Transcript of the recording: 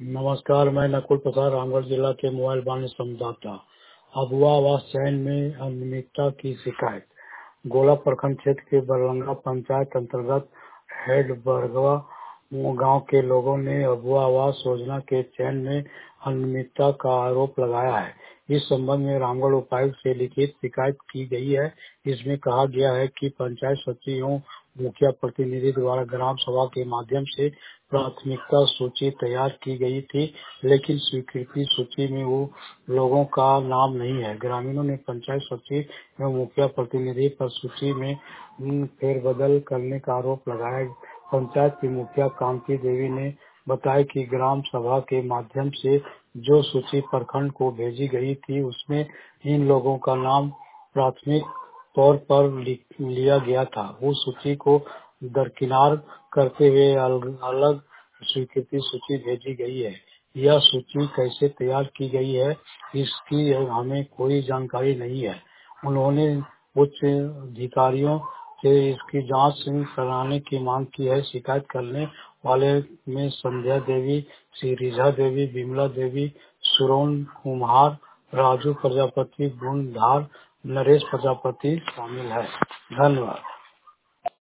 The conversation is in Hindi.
नमस्कार, मैं नकुल प्रसाद रामगढ़ जिला के मोबाइल वाणिज्य संवाददाता। अबुआ आवास चयन में अनियमितता की शिकायत। गोला प्रखंड क्षेत्र के बरलंगा पंचायत अंतर्गत हेड बरगवा गांव के लोगों ने अबुआ आवास योजना के चयन में अनियमितता का आरोप लगाया है। इस संबंध में रामगढ़ उपायुक्त से लिखित शिकायत की गई है। इसमें कहा गया है कि पंचायत सचिव एवं मुखिया प्रतिनिधि द्वारा ग्राम सभा के माध्यम से प्राथमिकता सूची तैयार की गई थी, लेकिन स्वीकृति सूची में वो लोगों का नाम नहीं है। ग्रामीणों ने पंचायत सचिव एवं मुखिया प्रतिनिधि पर सूची में फेरबदल करने का आरोप लगाया। पंचायत की मुखिया कांति देवी ने बताया कि ग्राम सभा के माध्यम से जो सूची प्रखंड को भेजी गई थी, उसमें इन लोगों का नाम प्राथमिक तौर पर लिया गया था। उस सूची को दरकिनार करते हुए अलग स्वीकृति सूची भेजी गई है। यह सूची कैसे तैयार की गई है, इसकी हमें कोई जानकारी नहीं है। उन्होंने उच्च अधिकारियों से इसकी जांच कराने की मांग की है। शिकायत करने वाले में संध्या देवी, श्रीरिझा देवी, विमला देवी, सुरोन कुम्हार, राजू प्रजापति, गुणधार, नरेश प्रजापति शामिल है। धन्यवाद।